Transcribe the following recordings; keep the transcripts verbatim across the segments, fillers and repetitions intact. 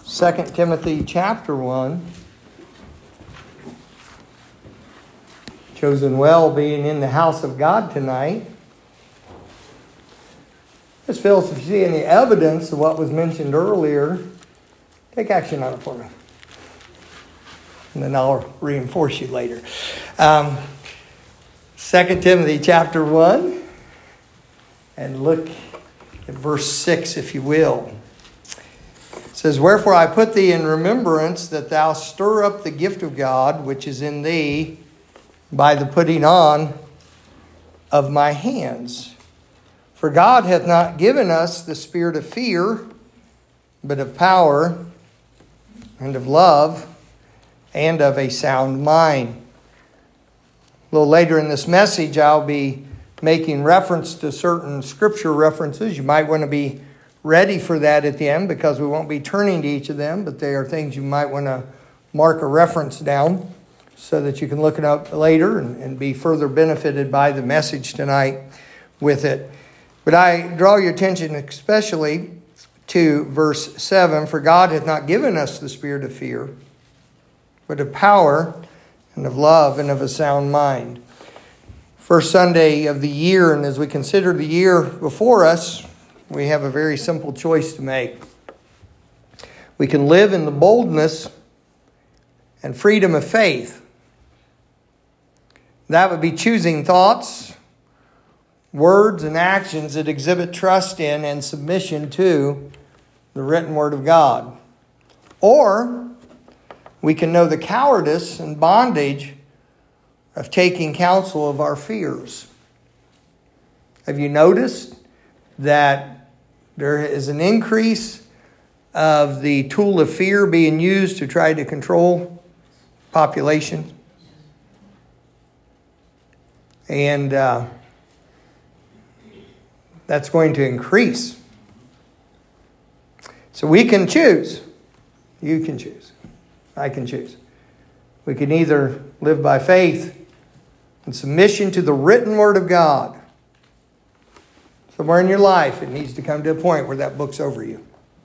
Second Timothy chapter one. Chosen well being in the house of God tonight. Miss Phyllis, if you see any evidence of what was mentioned earlier, take action on it for me. And then I'll reinforce you later. Um, Second Timothy chapter one. And look at verse six, if you will. It says, "Wherefore I put thee in remembrance that thou stir up the gift of God, which is in thee, by the putting on of my hands. For God hath not given us the spirit of fear, but of power, and of love, and of a sound mind." A little later in this message, I'll be making reference to certain scripture references. You might want to be ready for that at the end, because we won't be turning to each of them, but they are things you might want to mark a reference down so that you can look it up later and, and be further benefited by the message tonight with it. But I draw your attention especially to verse seven. "For God hath not given us the spirit of fear, but of power and of love and of a sound mind." First Sunday of the year, and as we consider the year before us, we have a very simple choice to make. We can live in the boldness and freedom of faith. That would be choosing thoughts, words, and actions that exhibit trust in and submission to the written Word of God. Or we can know the cowardice and bondage of taking counsel of our fears. Have you noticed that there is an increase of the tool of fear being used to try to control population? And uh, that's going to increase. So we can choose. You can choose. I can choose. We can either live by faith and submission to the written Word of God. Somewhere in your life, it needs to come to a point where that book's over you.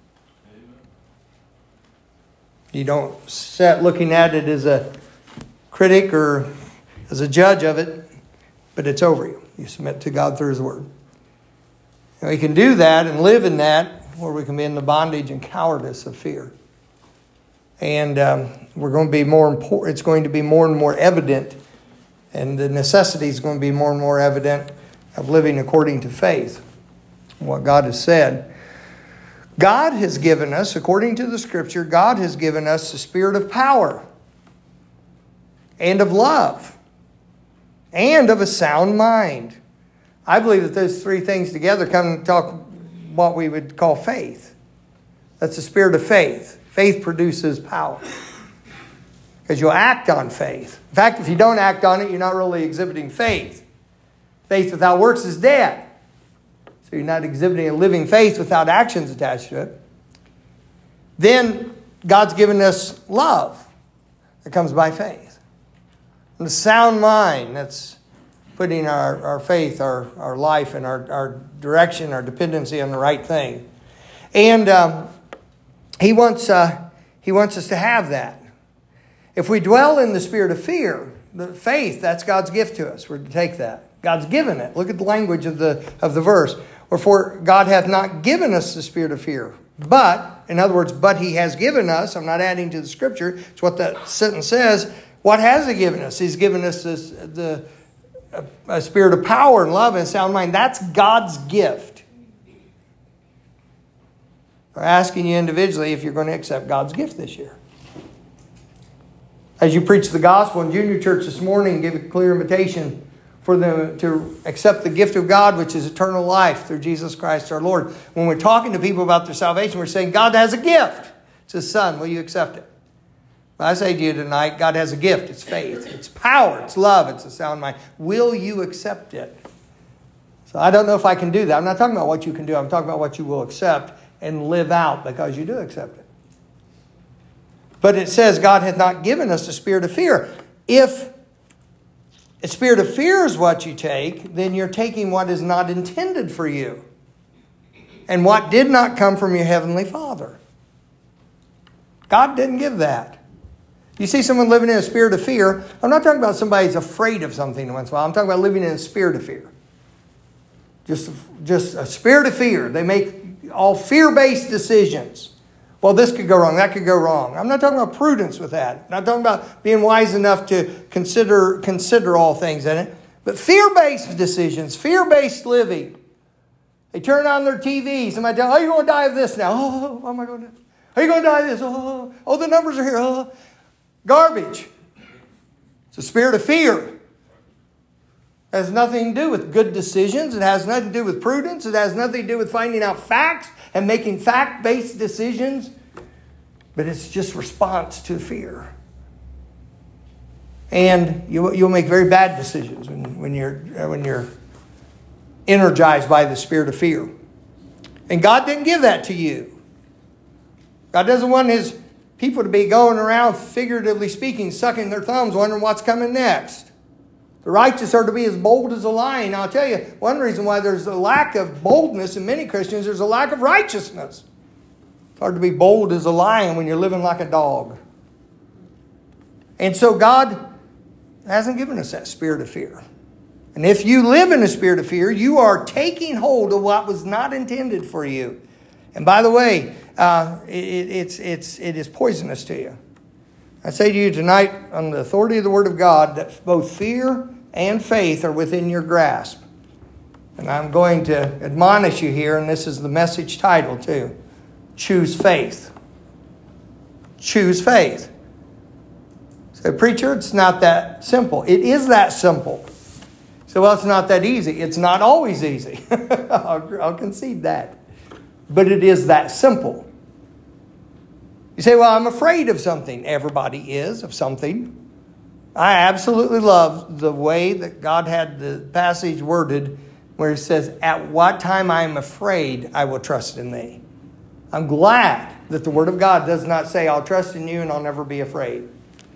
You don't sit looking at it as a critic or as a judge of it, but it's over you. You submit to God through His Word. And we can do that and live in that, where we can be in the bondage and cowardice of fear. And um, we're going to be more important. It's going to be more and more evident, and the necessity is going to be more and more evident of living according to faith, what God has said. God has given us, according to the Scripture, God has given us the spirit of power and of love and of a sound mind. I believe that those three things together come to talk what we would call faith. That's the spirit of faith. Faith produces power, because you'll act on faith. In fact, if you don't act on it, you're not really exhibiting faith. Faith without works is dead. So you're not exhibiting a living faith without actions attached to it. Then God's given us love that comes by faith. And the sound mind, that's putting our, our faith, our, our life, and our, our direction, our dependency on the right thing. And um, he wants uh, he wants us to have that. If we dwell in the spirit of fear, the faith, that's God's gift to us. We're to take that. God's given it. Look at the language of the of the verse. "Wherefore God hath not given us the spirit of fear, but," in other words, but He has given us. I'm not adding to the Scripture. It's what that sentence says. What has He given us? He's given us this, the a, a spirit of power and love and a sound mind. That's God's gift. We're asking you individually if you're going to accept God's gift this year. As you preach the gospel in junior church this morning, give a clear invitation for them to accept the gift of God, which is eternal life through Jesus Christ our Lord. When we're talking to people about their salvation, we're saying God has a gift. It's His Son. Will you accept it? But I say to you tonight, God has a gift. It's faith. It's power. It's love. It's a sound mind. Will you accept it? So I don't know if I can do that. I'm not talking about what you can do. I'm talking about what you will accept and live out, because you do accept it. But it says God hath not given us the spirit of fear. If a spirit of fear is what you take, then you're taking what is not intended for you. and what did not come from your heavenly Father. God didn't give that. You see someone living in a spirit of fear. I'm not talking about somebody who's afraid of something once in a while. I'm talking about living in a spirit of fear. Just, just a spirit of fear. They make all fear-based decisions. Well, this could go wrong. That could go wrong. I'm not talking about prudence with that. I'm not talking about being wise enough to consider, consider all things in it. But fear-based decisions, fear-based living. They turn on their T V. Somebody tells, oh, you're going to die of this now. Oh, what am I going to do? Are you going to die of this? Oh, oh, the numbers are here. Oh. Garbage. It's a spirit of fear. It has nothing to do with good decisions. It has nothing to do with prudence. It has nothing to do with finding out facts and making fact-based decisions. But it's just response to fear. And you, you'll make very bad decisions when, when you're when you're energized by the spirit of fear. And God didn't give that to you. God doesn't want His people to be going around, figuratively speaking, sucking their thumbs, wondering what's coming next. The righteous are to be as bold as a lion. Now, I'll tell you, one reason why there's a lack of boldness in many Christians, there's a lack of righteousness. It's hard to be bold as a lion when you're living like a dog. And so God hasn't given us that spirit of fear. And if you live in a spirit of fear, you are taking hold of what was not intended for you. And by the way, uh, it, it's, it's, it is poisonous to you. I say to you tonight, on the authority of the Word of God, that both fear and faith are within your grasp. And I'm going to admonish you here, and this is the message title too. Choose faith. Choose faith. So, preacher, it's not that simple. It is that simple. So, well, it's not that easy. It's not always easy. I'll, I'll concede that. But it is that simple. You say, well, I'm afraid of something. Everybody is of something. I absolutely love the way that God had the passage worded where it says, at what time I am afraid, I will trust in thee. I'm glad that the Word of God does not say, I'll trust in you and I'll never be afraid.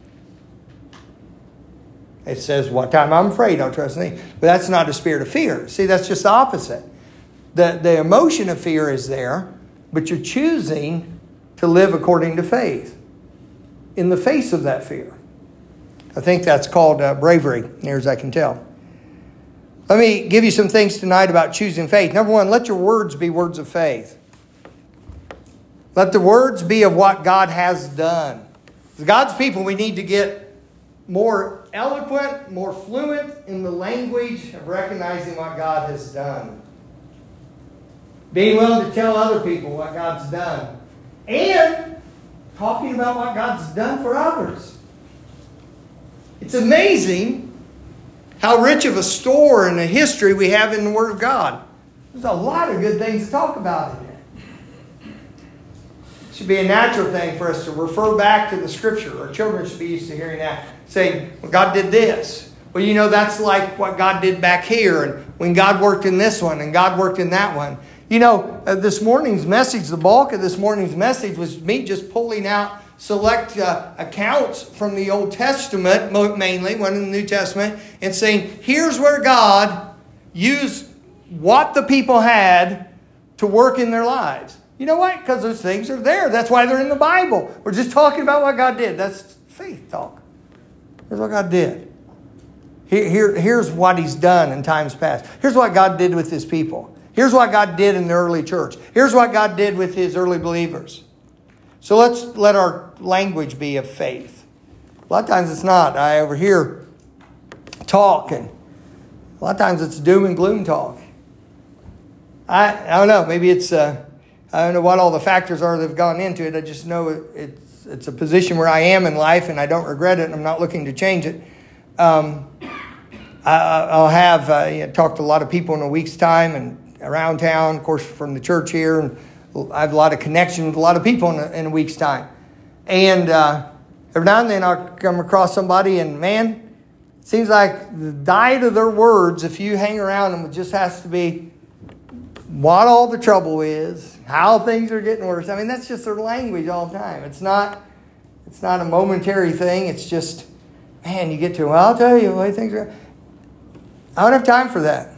It says, what time I'm afraid, I'll trust in thee. But that's not a spirit of fear. See, that's just the opposite. The, the emotion of fear is there, but you're choosing to live according to faith in the face of that fear. I think that's called uh, bravery, near as I can tell. Let me give you some things tonight about choosing faith. Number one, let your words be words of faith. Let the words be of what God has done. As God's people, we need to get more eloquent, more fluent in the language of recognizing what God has done. Being willing to tell other people what God's done. And talking about what God's done for others. It's amazing how rich of a store and a history we have in the Word of God. There's a lot of good things to talk about in there. It should be a natural thing for us to refer back to the Scripture. Our children should be used to hearing that. Saying, well, God did this. Well, you know, that's like what God did back here. And when God worked in this one and God worked in that one. You know, uh, this morning's message, the bulk of this morning's message was me just pulling out select uh, accounts from the Old Testament, mainly, one in the New Testament, and saying, here's where God used what the people had to work in their lives. You know why? Because those things are there. That's why they're in the Bible. We're just talking about what God did. That's faith talk. Here's what God did. Here, here, here's what He's done in times past. Here's what God did with His people. Here's what God did in the early church. Here's what God did with His early believers. So let's let our language be of faith. A lot of times it's not. I overhear talk, and a lot of times it's doom and gloom talk. I, I don't know. Maybe it's, uh, I don't know what all the factors are that have gone into it. I just know it, it's, it's a position where I am in life, and I don't regret it, and I'm not looking to change it. Um, I, I'll have uh, you know, talked to a lot of people in a week's time and around town, of course, from the church here, and I have a lot of connection with a lot of people in a, in a week's time. And uh, every now and then I'll come across somebody, and man, it seems like the diet of their words, if you hang around them, it just has to be what all the trouble is, how things are getting worse. I mean, that's just their language all the time. It's not, it's not a momentary thing. It's just, man, you get to, well, I'll tell you the way things are. I don't have time for that.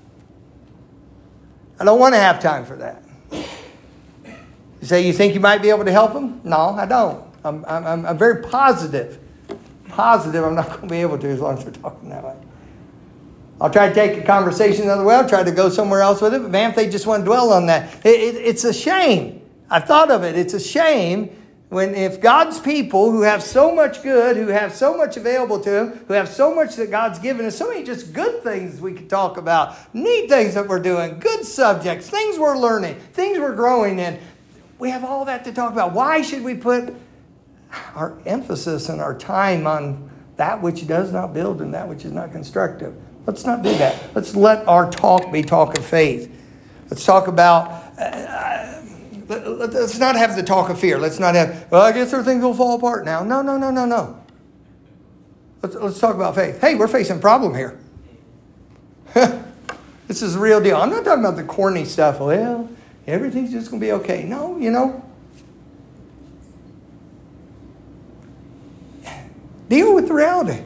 I don't want to have time for that. You say you think you might be able to help them? No, I don't. I'm, I'm, I'm very positive. Positive I'm not going to be able to as long as we're talking that way. I'll try to take a conversation the other way. I'll try to go somewhere else with it. But man, if they just want to dwell on that, it, it, it's a shame. I've thought of it. It's a shame when if God's people who have so much good, who have so much available to them, who have so much that God's given us, so many just good things we can talk about, neat things that we're doing, good subjects, things we're learning, things we're growing in. We have all that to talk about. Why should we put our emphasis and our time on that which does not build and that which is not constructive? Let's not do that. Let's let our talk be talk of faith. Let's talk about, uh, let's not have the talk of fear. Let's not have, well, I guess everything will fall apart now. No, no, no, no, no. Let's, let's talk about faith. Hey, we're facing a problem here. This is the real deal. I'm not talking about the corny stuff. Well, everything's just going to be okay. No, you know. Deal with the reality.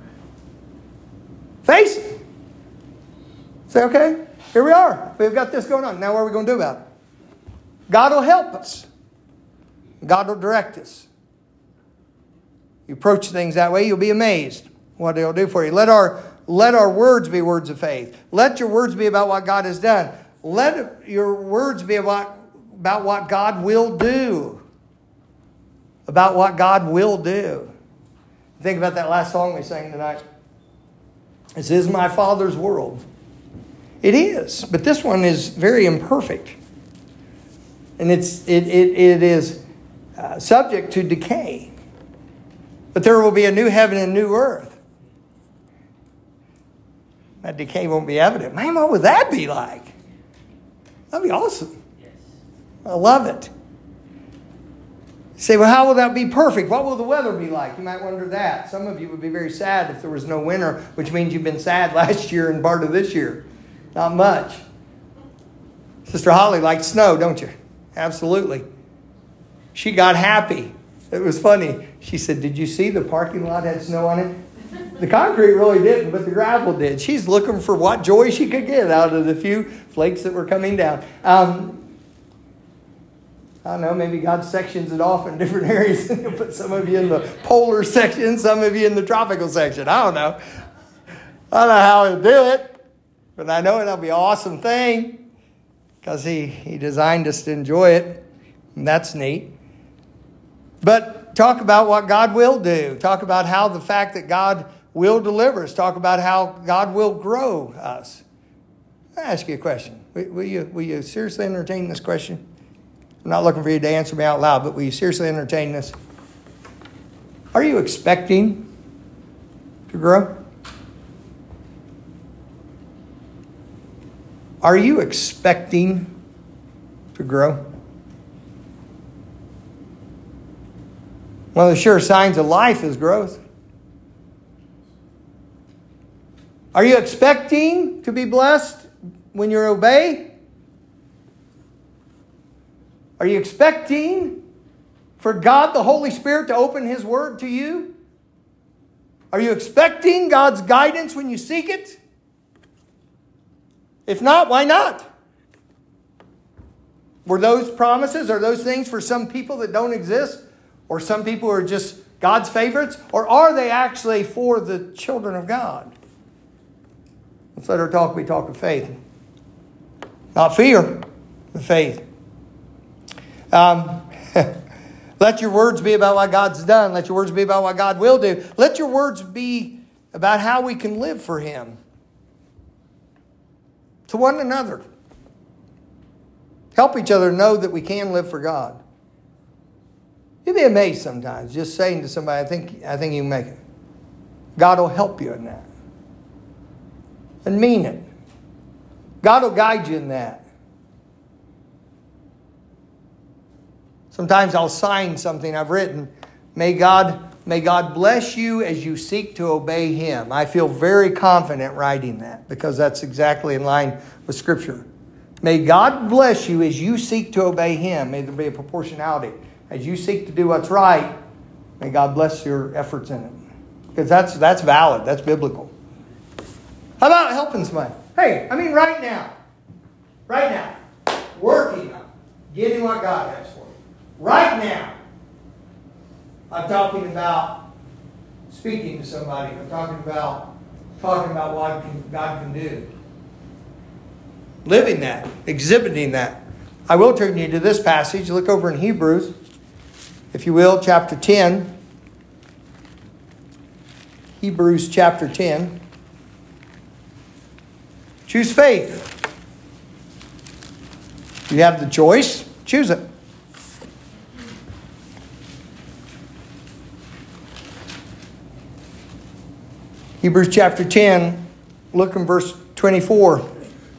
Face it. Say, okay, here we are. We've got this going on. Now what are we going to do about it? God will help us. God will direct us. You approach things that way, you'll be amazed what He'll do for you. Let our, let our words be words of faith. Let your words be about what God has done. Let your words be about, about what God will do. About what God will do. Think about that last song we sang tonight. This is my Father's world. It is, but this one is very imperfect. And it's it it, it is uh, subject to decay. But there will be a new heaven and new earth. That decay won't be evident. Man, what would that be like? That'd be awesome. Yes. I love it. You say, well, how will that be perfect? What will the weather be like? You might wonder that. Some of you would be very sad if there was no winter, which means you've been sad last year and part of this year. Not much. Sister Holly likes snow, don't you? Absolutely. She got happy. It was funny. She said, did you see the parking lot had snow on it? The concrete really didn't, but the gravel did. She's looking for what joy she could get out of the few flakes that were coming down. Um, I don't know, maybe God sections it off in different areas. He'll put some of you in the polar section, some of you in the tropical section. I don't know. I don't know how He'll do it, but I know it'll be an awesome thing because he, he designed us to enjoy it. And that's neat. But talk about what God will do. Talk about how the fact that God will deliver us. Talk about how God will grow us. I'll ask you a question. Will, will you, will you seriously entertain this question? I'm not looking for you to answer me out loud, but will you seriously entertain this? Are you expecting to grow? Are you expecting to grow? One of the sure signs of life is growth. Are you expecting to be blessed when you obey? Are you expecting for God, the Holy Spirit, to open His Word to you? Are you expecting God's guidance when you seek it? If not, why not? Were those promises, are those things for some people that don't exist? Or some people who are just God's favorites? Or are they actually for the children of God? Let's let our talk be talk of faith. Not fear, but faith. Um, let your words be about what God's done. Let your words be about what God will do. Let your words be about how we can live for Him. To one another. Help each other know that we can live for God. You'd be amazed sometimes just saying to somebody, I think, I think you can make it. God will help you in that. And mean it. God will guide you in that. Sometimes I'll sign something I've written. May God, may God bless you as you seek to obey Him. I feel very confident writing that because that's exactly in line with Scripture. May God bless you as you seek to obey Him. May there be a proportionality. As you seek to do what's right, may God bless your efforts in it. Because that's, that's valid. That's biblical. How about helping somebody? Hey, I mean right now. Right now. Working on getting what God has for you. Right now. I'm talking about speaking to somebody. I'm talking about talking about what can, God can do. Living that, exhibiting that. I will turn you to this passage. Look over in Hebrews, if you will, chapter ten. Hebrews chapter ten. Choose faith. You have the choice. Choose it. Hebrews chapter ten, look in verse twenty-four.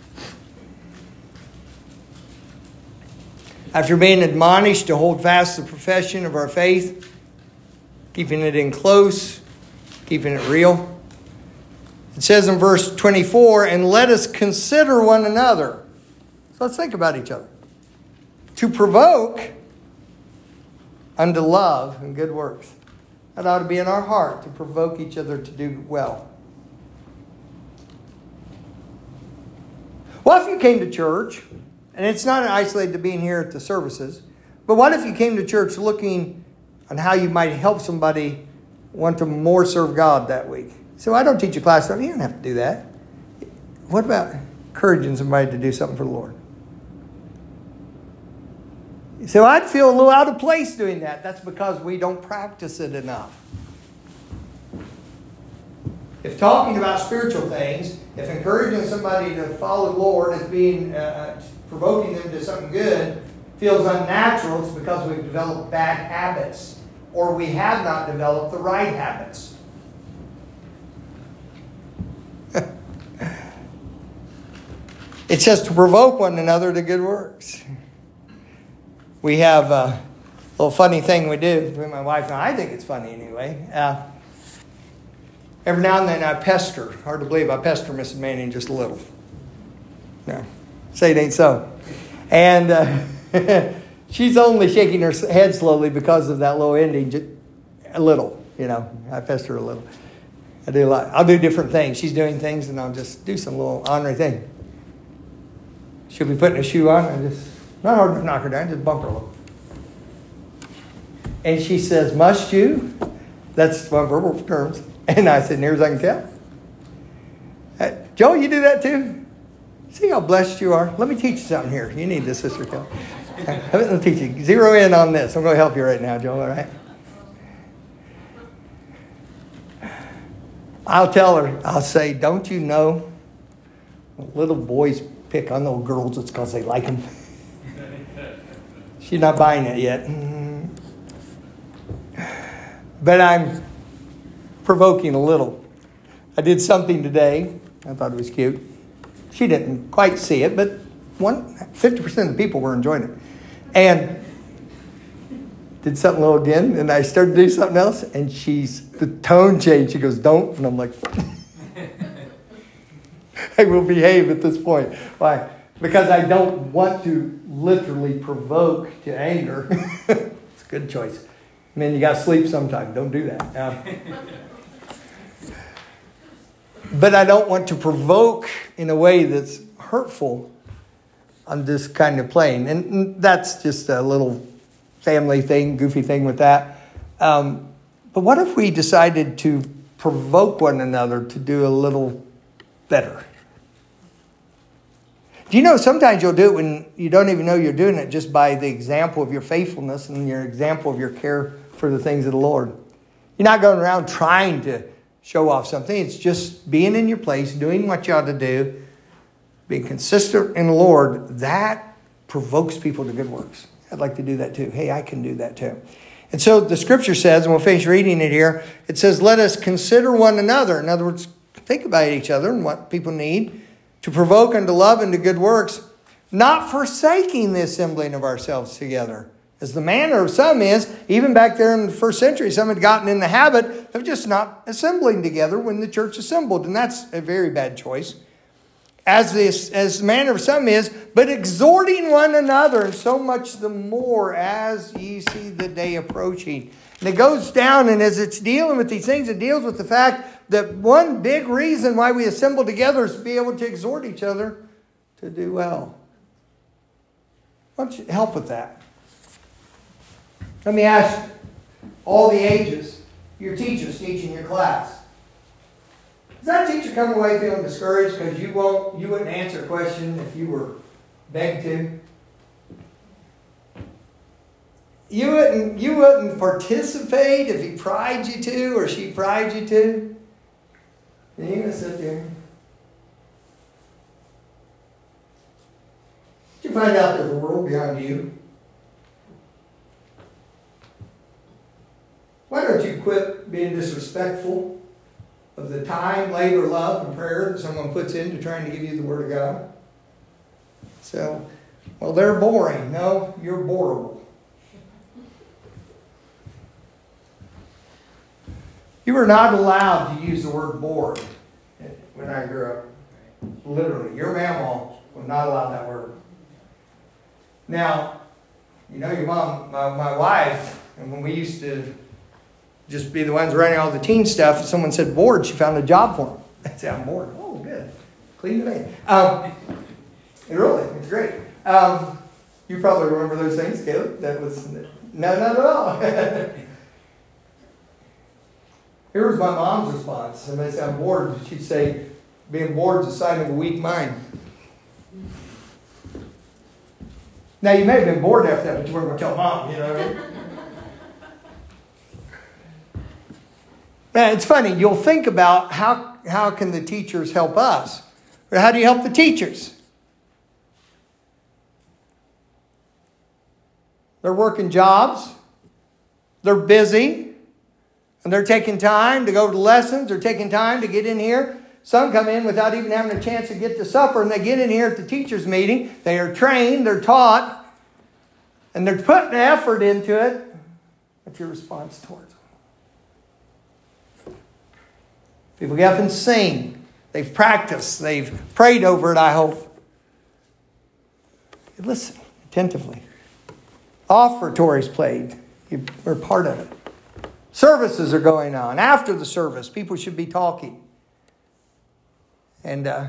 After being admonished to hold fast the profession of our faith, keeping it in close, keeping it real. It says in verse twenty-four, and let us consider one another. So let's think about each other. To provoke unto love and good works. That ought to be in our heart, to provoke each other to do well. What if you came to church, and it's not isolated to being here at the services, but what if you came to church looking on how you might help somebody want to more serve God that week? So I don't teach a class, so you don't have to do that. What about encouraging somebody to do something for the Lord? So I'd feel a little out of place doing that. That's because we don't practice it enough. If talking about spiritual things, if encouraging somebody to follow the Lord as being, uh, provoking them to something good feels unnatural, it's because we've developed bad habits or we have not developed the right habits. It says to provoke one another to good works. We have a little funny thing we do between my wife and I. I think it's funny anyway. Uh, every now and then I pester. Hard to believe I pester Missus Manning just a little. No, say it ain't so. And uh, she's only shaking her head slowly because of that little ending. Just a little, you know. I pester her a little. I do a lot. I'll do different things. She's doing things and I'll just do some little honorary thing. She'll be putting a shoe on and just... Not hard to knock her down, just bump her a little. And she says, must you? That's my verbal terms. And I said, near as I can tell. Uh, Joe, you do that too? See how blessed you are? Let me teach you something here. You need this, Sister Kelly. Let me teach you. Zero in on this. I'm going to help you right now, Joe, all right? I'll tell her, I'll say, don't you know little boys pick on little girls, it's because they like them. She's not buying it yet. But I'm provoking a little. I did something today. I thought it was cute. She didn't quite see it, but one, fifty percent of the people were enjoying it. And did something little again, and I started to do something else, and she's, the tone changed. She goes, don't. And I'm like, I will behave at this point. Why? Because I don't want to literally provoke to anger. It's a good choice. I mean, you got to sleep sometime. Don't do that. Uh, but I don't want to provoke in a way that's hurtful. I'm just kind of playing. And that's just a little family thing, goofy thing with that. Um, but what if we decided to provoke one another to do a little better? Do you know sometimes you'll do it when you don't even know you're doing it just by the example of your faithfulness and your example of your care for the things of the Lord. You're not going around trying to show off something. It's just being in your place, doing what you ought to do, being consistent in the Lord. That provokes people to good works. I'd like to do that too. Hey, I can do that too. And so the scripture says, and we'll finish reading it here, it says, let us consider one another. In other words, think about each other and what people need. To provoke unto love and to good works, not forsaking the assembling of ourselves together. As the manner of some is, even back there in the first century, some had gotten in the habit of just not assembling together when the church assembled. And that's a very bad choice. As this, as the manner of some is, but exhorting one another, and so much the more as ye see the day approaching. And it goes down, and as it's dealing with these things, it deals with the fact that one big reason why we assemble together is to be able to exhort each other to do well. Why don't you help with that? Let me ask, all the ages, your teachers teaching your class. Does that teacher come away feeling discouraged because you won't, you wouldn't answer a question if you were begged to? You wouldn't, you wouldn't participate if he pried you to or she pried you to? And you're going to sit there. Did you find out there's a world beyond you? Why don't you quit being disrespectful of the time, labor, love, and prayer that someone puts into trying to give you the Word of God? So, well, they're boring. No, you're boreable. You were not allowed to use the word bored when I grew up. Literally, your mama was not allowed that word. Now, you know your mom, my, my wife, and when we used to just be the ones running all the teen stuff, if someone said bored, she found a job for them. I'd say, I'm bored. Oh, good. Clean the name. Um, really, it's great. Um, you probably remember those things, Caleb. That was, no, not at all. Here was my mom's response. And they say, I'm bored. She'd say, being bored is a sign of a weak mind. Now, you may have been bored after that, but you weren't going to tell mom, you know what I mean? Man, it's funny. You'll think about how, how can the teachers help us? Or how do you help the teachers? They're working jobs. They're busy. And they're taking time to go to lessons. They're taking time to get in here. Some come in without even having a chance to get to supper. And they get in here at the teacher's meeting. They are trained. They're taught. And they're putting effort into it. What's your response towards them? People get up and sing. They've practiced. They've prayed over it, I hope. Listen attentively. Offertories played. You're part of it. Services are going on. After the service, people should be talking. And uh,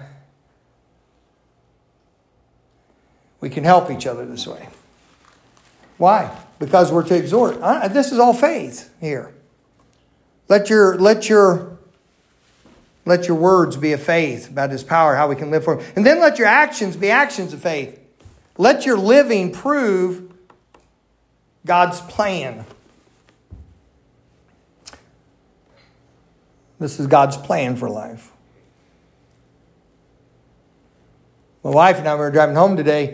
we can help each other this way. Why? Because we're to exhort. Uh, this is all faith here. Let your let your let your words be of faith about His power, how we can live for Him, and then let your actions be actions of faith. Let your living prove God's plan. This is God's plan for life. My wife and I were driving home today.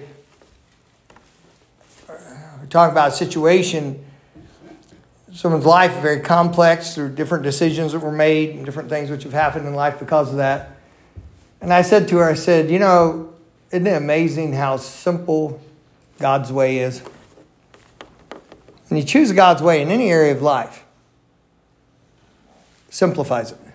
We're talking about a situation. Someone's life is very complex through different decisions that were made and different things which have happened in life because of that. And I said to her, I said, you know, isn't it amazing how simple God's way is? When you choose God's way in any area of life, simplifies it.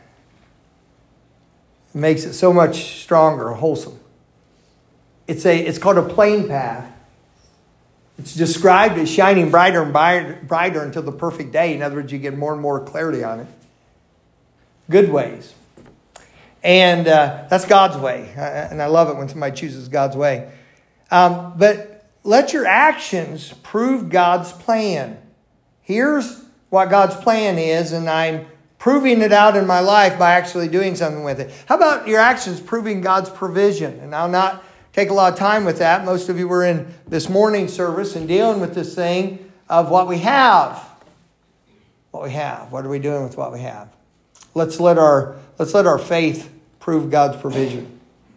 It makes it so much stronger, wholesome. It's a it's called a plain path. It's described as shining brighter and brighter, brighter until the perfect day. In other words, you get more and more clarity on it. Good ways. And uh, that's God's way. And I love it when somebody chooses God's way. Um, but let your actions prove God's plan. Here's what God's plan is, and I'm proving it out in my life by actually doing something with it. How about your actions proving God's provision? And I'll not take a lot of time with that. Most of you were in this morning service and dealing with this thing of what we have. What we have. What are we doing with what we have? Let's let our let's let our faith prove God's provision.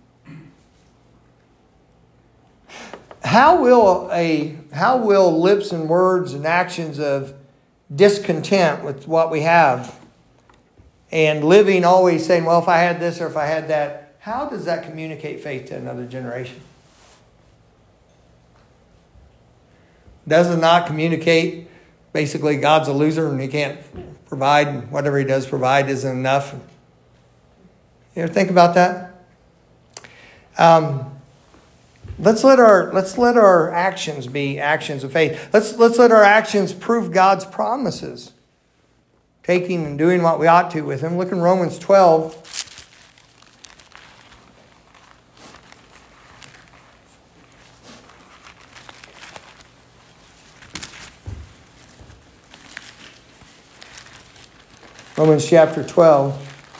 How will a how will lips and words and actions of discontent with what we have and living always saying, well, if I had this or if I had that, how does that communicate faith to another generation? Does it not communicate basically God's a loser and He can't provide, and whatever He does provide isn't enough? You ever think about that? Um, let's let our let's let our actions be actions of faith. Let's let's let our actions prove God's promises. Taking and doing what we ought to with Him. Look in Romans twelve. Romans chapter twelve.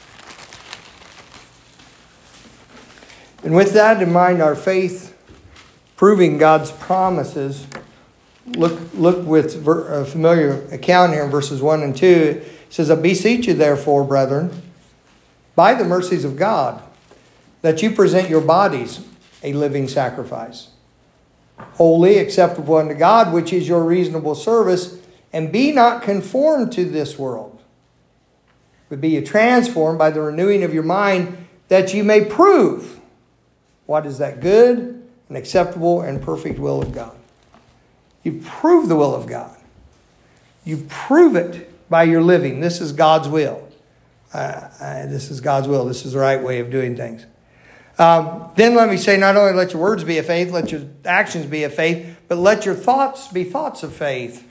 And with that in mind, our faith proving God's promises. Look, look with a familiar account here in verses one and two. It says, I beseech you therefore, brethren, by the mercies of God, that you present your bodies a living sacrifice, holy, acceptable unto God, which is your reasonable service, and be not conformed to this world, but be ye transformed by the renewing of your mind, that you may prove what is that good and acceptable and perfect will of God. You prove the will of God. You prove it by your living. This is God's will. Uh, uh, this is God's will. This is the right way of doing things. Um, then let me say, not only let your words be of faith, let your actions be of faith, but let your thoughts be thoughts of faith.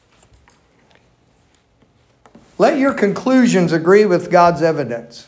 Let your conclusions agree with God's evidence.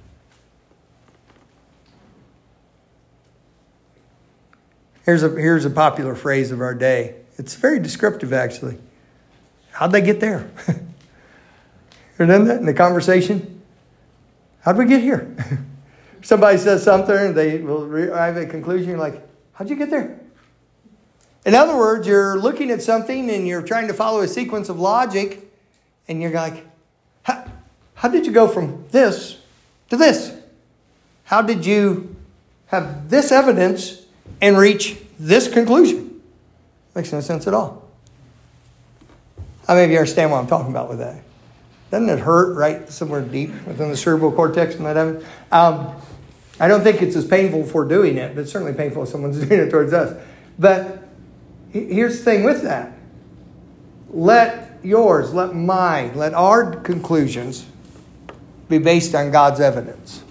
Here's a, here's a popular phrase of our day. It's very descriptive, actually. How'd they get there? Ever done that in the conversation? How'd we get here? Somebody says something, they will arrive at a conclusion. You're like, how'd you get there? In other words, you're looking at something and you're trying to follow a sequence of logic, and you're like, how, how did you go from this to this? How did you have this evidence and reach this conclusion? Makes no sense at all. How many of you understand what I'm talking about with that? Doesn't it hurt right somewhere deep within the cerebral cortex and that evidence? Um, I don't think it's as painful for doing it, but it's certainly painful if someone's doing it towards us. But here's the thing with that. Let yours, let mine, let our conclusions be based on God's evidence.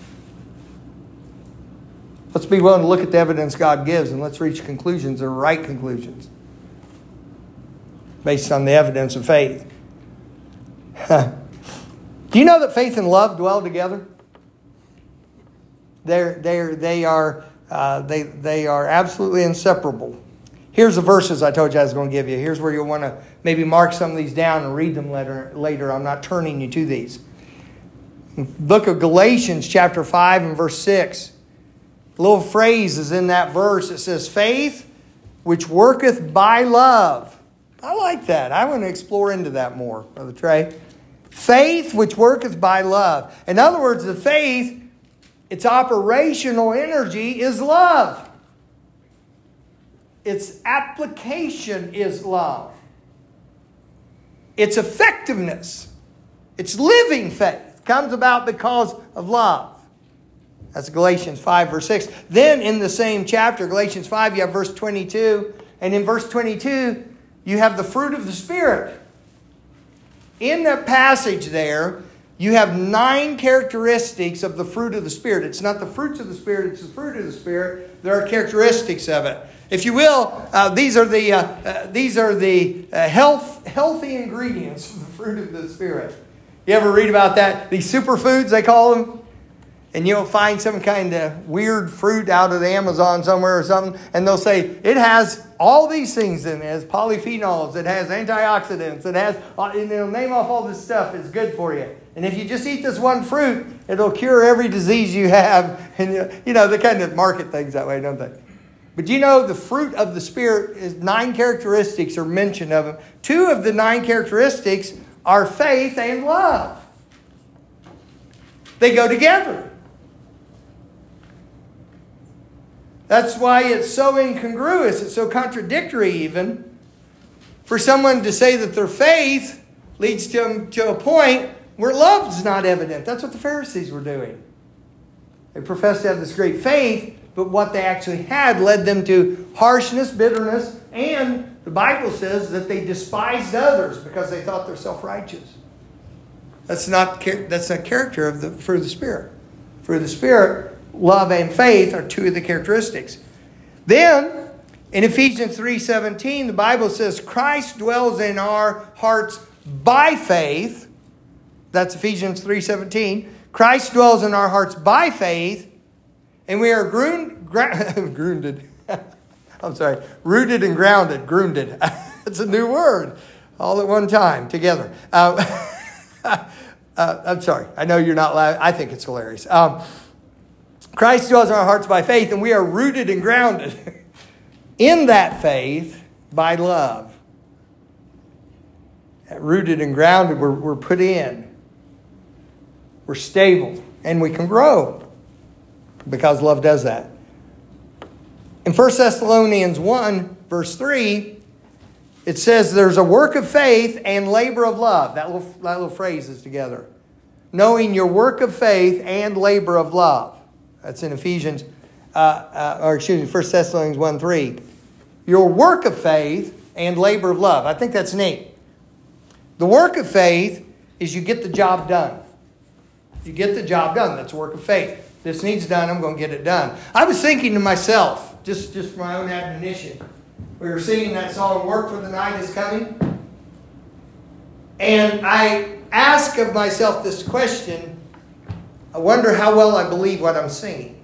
Let's be willing to look at the evidence God gives and let's reach conclusions that are right conclusions based on the evidence of faith. Do you know that faith and love dwell together? They're, they're, they are uh, they, they are absolutely inseparable. Here's the verses I told you I was going to give you. Here's where you'll want to maybe mark some of these down and read them later. later. I'm not turning you to these. Book of Galatians chapter five and verse six. A little phrase is in that verse. It says, faith which worketh by love. I like that. I want to explore into that more, Brother Trey. Faith which worketh by love. In other words, the faith, its operational energy is love. Its application is love. Its effectiveness, its living faith comes about because of love. That's Galatians five, verse six. Then in the same chapter, Galatians five, you have verse twenty-two. And in verse twenty-two, you have the fruit of the Spirit. In that passage there, you have nine characteristics of the fruit of the Spirit. It's not the fruits of the Spirit, it's the fruit of the Spirit. There are characteristics of it. If you will, uh, these are the uh, uh, these are the uh, health healthy ingredients of the fruit of the Spirit. You ever read about that? These superfoods, they call them. And you'll find some kind of weird fruit out of the Amazon somewhere or something. And they'll say, it has all these things in it. It has polyphenols. It has antioxidants. It has, and they'll name off all this stuff. It's good for you. And if you just eat this one fruit, it'll cure every disease you have. And you know, they kind of market things that way, don't they? But you know, the fruit of the Spirit is nine characteristics are mentioned of them. Two of the nine characteristics are faith and love. They go together. That's why it's so incongruous. It's so contradictory even for someone to say that their faith leads to them to a point where love's not evident. That's what the Pharisees were doing. They professed to have this great faith, but what they actually had led them to harshness, bitterness, and the Bible says that they despised others because they thought they're self-righteous. That's not, that's not character of the fruit of the Spirit. Fruit of the Spirit, love and faith are two of the characteristics. Then, in Ephesians three seventeen, the Bible says Christ dwells in our hearts by faith. That's Ephesians three seventeen. Christ dwells in our hearts by faith, and we are ground, grounded. I'm sorry, rooted and grounded. Grounded. It's a new word, all at one time together. Uh, Uh, I'm sorry. I know you're not laughing. I think it's hilarious. Um, Christ dwells in our hearts by faith, and we are rooted and grounded in that faith by love. Rooted and grounded, we're, we're put in. We're stable, and we can grow because love does that. In First Thessalonians one, verse three, it says there's a work of faith and labor of love. That little, that little phrase is together. Knowing your work of faith and labor of love. That's in Ephesians, uh, uh, or excuse me, First Thessalonians one, three. Your work of faith and labor of love. I think that's neat. The work of faith is you get the job done. You get the job done. That's work of faith. This needs done. I'm going to get it done. I was thinking to myself, just, just for my own admonition, we were singing that song, Work for the Night is Coming. And I ask of myself this question, I wonder how well I believe what I'm singing.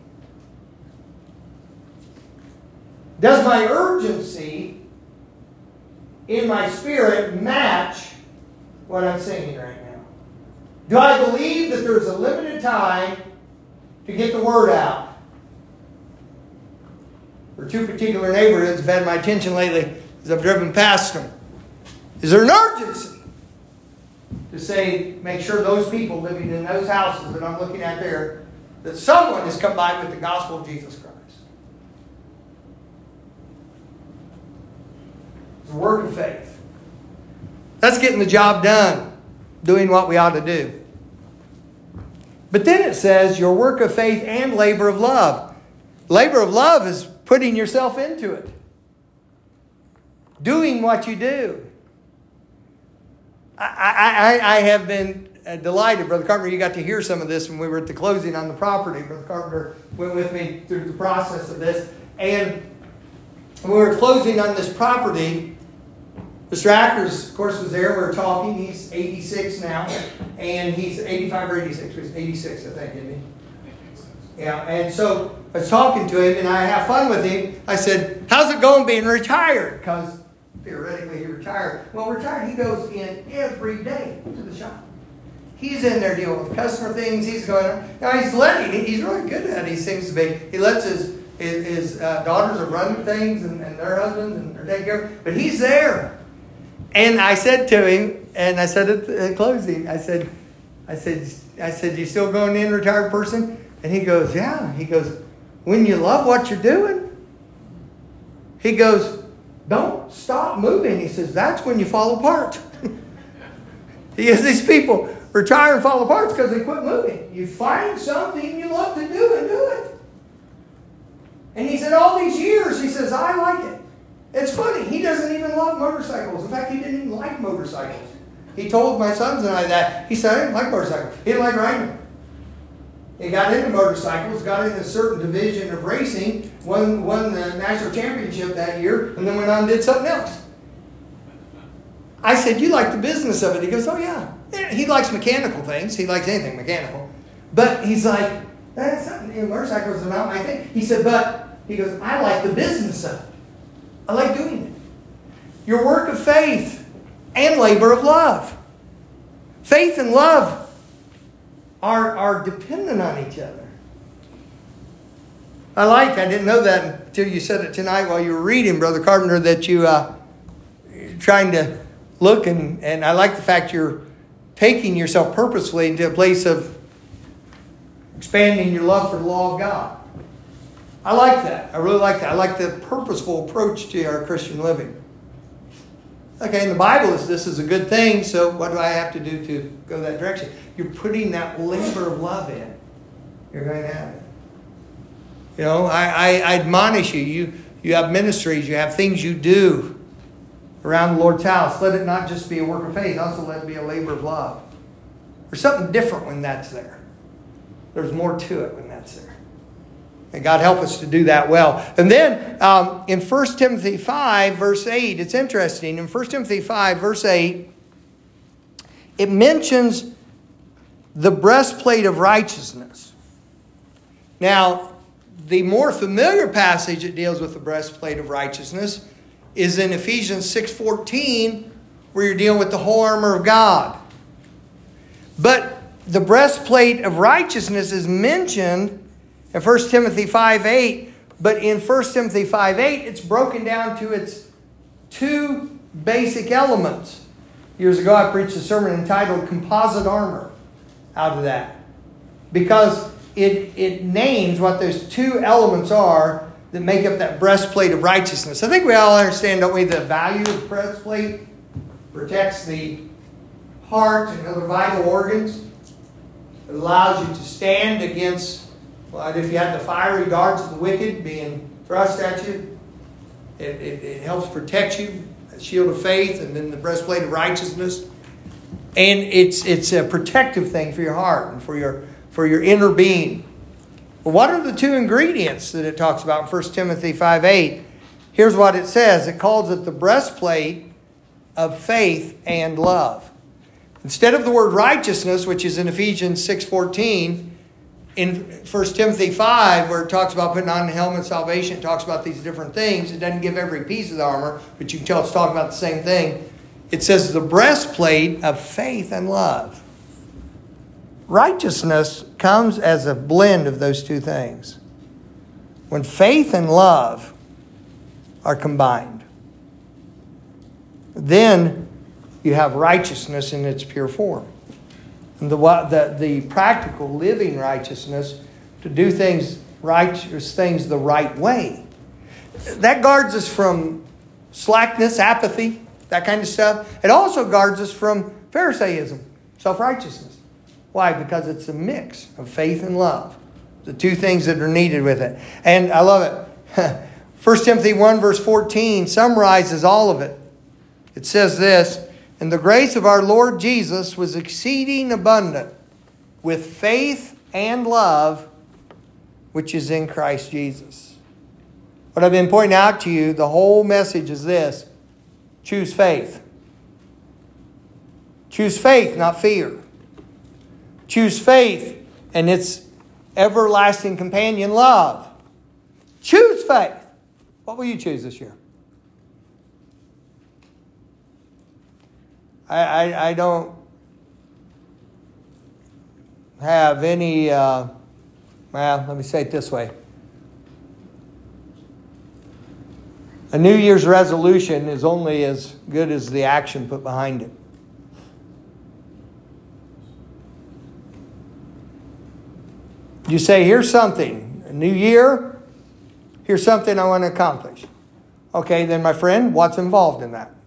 Does my urgency in my spirit match what I'm singing right now? Do I believe that there's a limited time to get the word out? For two particular neighborhoods have had my attention lately as I've driven past them. Is there an urgency to say, make sure those people living in those houses that I'm looking at there, that someone has come by with the gospel of Jesus Christ? It's a work of faith. That's getting the job done, doing what we ought to do. But then it says your work of faith and labor of love. Labor of love is putting yourself into it. Doing what you do. I, I, I have been delighted, Brother Carpenter, you got to hear some of this when we were at the closing on the property. Brother Carpenter went with me through the process of this. And when we were closing on this property, Mister Ackers, of course, was there. We were talking. He's eighty-six now. And he's eighty-five or eighty-six. He's eighty-six, I think, isn't he? Yeah. And so I was talking to him, and I have fun with him. I said, how's it going being retired? Because theoretically he retired. Well, retired, he goes in every day to the shop. He's in there dealing with customer things. He's going, now he's letting, he's really good at it, he seems to be. He lets his, his, his uh, daughters are running things and, and their husbands and they're taking care of it. But he's there. And I said to him, and I said at the closing, I said, I said, I said, you still going in, retired person? And he goes, yeah. He goes, when you love what you're doing, he goes, don't stop moving. He says, that's when you fall apart. He goes, these people retire and fall apart because they quit moving. You find something you love to do and do it. And he said, all these years, he says, I like it. It's funny. He doesn't even love motorcycles. In fact, he didn't even like motorcycles. He told my sons and I that. He said, I didn't like motorcycles. He didn't like riding them. He got into motorcycles, got into a certain division of racing, won, won the national championship that year, and then went on and did something else. I said, you like the business of it? He goes, oh, yeah. yeah. He likes mechanical things. He likes anything mechanical. But he's like, that's not, you know, motorcycles are not my thing. He said, but, he goes, I like the business of it. I like doing it. Your work of faith and labor of love. Faith and love are, are dependent on each other. I like, I didn't know that until you said it tonight while you were reading, Brother Carpenter, that you, uh, you're trying to look, and, and I like the fact you're taking yourself purposefully into a place of expanding your love for the law of God. I like that. I really like that. I like the purposeful approach to our Christian living. Okay, in the Bible, this is a good thing, so what do I have to do to go that direction? You're putting that labor of love in. You're going to have it. You know, I, I, I admonish you. You you have ministries. You have things you do around the Lord's house. Let it not just be a work of faith. Also let it be a labor of love. There's something different when that's there. There's more to it when that's there. And God help us to do that well. And then um, in First Timothy five, verse eight, it's interesting. In First Timothy five, verse eight, it mentions the breastplate of righteousness. Now, the more familiar passage that deals with the breastplate of righteousness is in Ephesians six fourteen, where you're dealing with the whole armor of God. But the breastplate of righteousness is mentioned in First Timothy five eight, but in First Timothy five eight, it's broken down to its two basic elements. Years ago, I preached a sermon entitled Composite Armor out of that, because it, it names what those two elements are that make up that breastplate of righteousness. I think we all understand, don't we, the value of the breastplate protects the heart and other vital organs. It allows you to stand against, well, if you have the fiery darts of the wicked being thrust at you, it, it, it helps protect you. A shield of faith, and then the breastplate of righteousness. And it's it's a protective thing for your heart and for your for your inner being. Well, what are the two ingredients that it talks about in First Timothy five eight? Here's what it says. It calls it the breastplate of faith and love. Instead of the word righteousness, which is in Ephesians six fourteen, in First Timothy five, where it talks about putting on the helmet of salvation, it talks about these different things. It doesn't give every piece of the armor, but you can tell it's talking about the same thing. It says the breastplate of faith and love. Righteousness comes as a blend of those two things. When faith and love are combined, then you have righteousness in its pure form. And the, the, the practical living righteousness to do things, righteous things the right way. That guards us from slackness, apathy, that kind of stuff. It also guards us from Pharisaism, self-righteousness. Why? Because it's a mix of faith and love. The two things that are needed with it. And I love it. First Timothy one verse fourteen summarizes all of it. It says this, "And the grace of our Lord Jesus was exceeding abundant with faith and love, which is in Christ Jesus." What I've been pointing out to you, the whole message is this. Choose faith. Choose faith, not fear. Choose faith and its everlasting companion, love. Choose faith. What will you choose this year? I, I, I don't have any, uh, well, let me say it this way. A New Year's resolution is only as good as the action put behind it. You say, here's something, a new year, here's something I want to accomplish. Okay, then my friend, what's involved in that?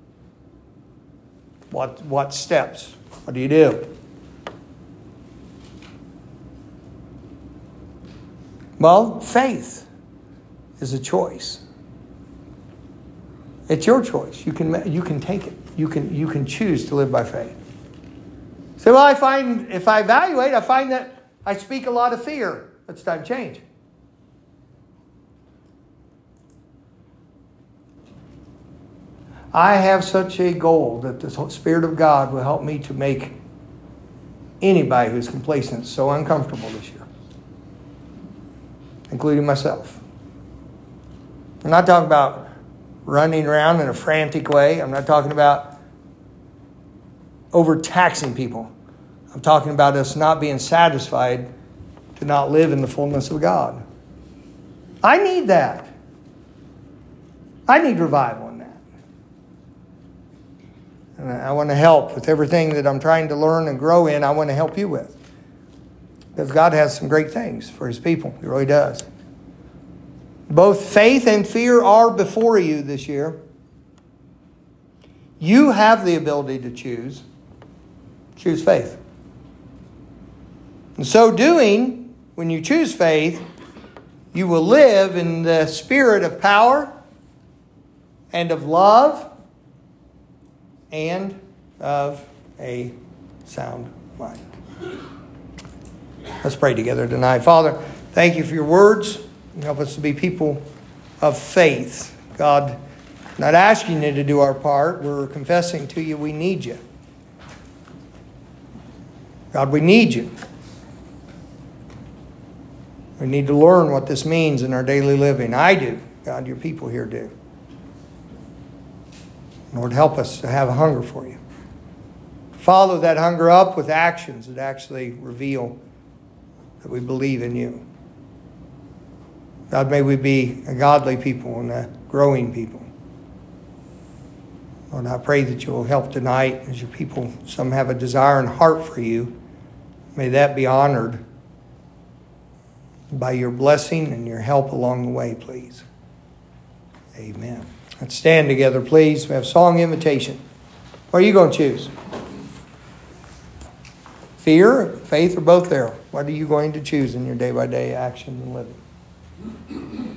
What what steps? What do you do? Well, faith is a choice. It's your choice. You can you can take it. You can you can choose to live by faith. So, well, I find if I evaluate, I find that I speak a lot of fear. It's time to change. I have such a goal that the Spirit of God will help me to make anybody who's complacent so uncomfortable this year, including myself. I'm not talking about running around in a frantic way. I'm not talking about overtaxing people. I'm talking about us not being satisfied to not live in the fullness of God. I need that. I need revival in that. And I want to help with everything that I'm trying to learn and grow in. I want to help you with. Because God has some great things for His people. He really does. Both faith and fear are before you this year. You have the ability to choose. Choose faith. In so doing, when you choose faith, you will live in the spirit of power and of love and of a sound mind. Let's pray together tonight. Father, thank you for your words. Help us to be people of faith. God, not asking you to do our part. We're confessing to you we need you. God, we need you. We need to learn what this means in our daily living. I do. God, your people here do. Lord, help us to have a hunger for you. follow that hunger up with actions that actually reveal that we believe in you. God, may we be a godly people and a growing people. Lord, I pray that you will help tonight as your people, some have a desire and heart for you. May that be honored by your blessing and your help along the way, please. Amen. Let's stand together, please. We have song invitation. What are you going to choose? Fear, faith, or both there? What are you going to choose in your day-by-day action and living?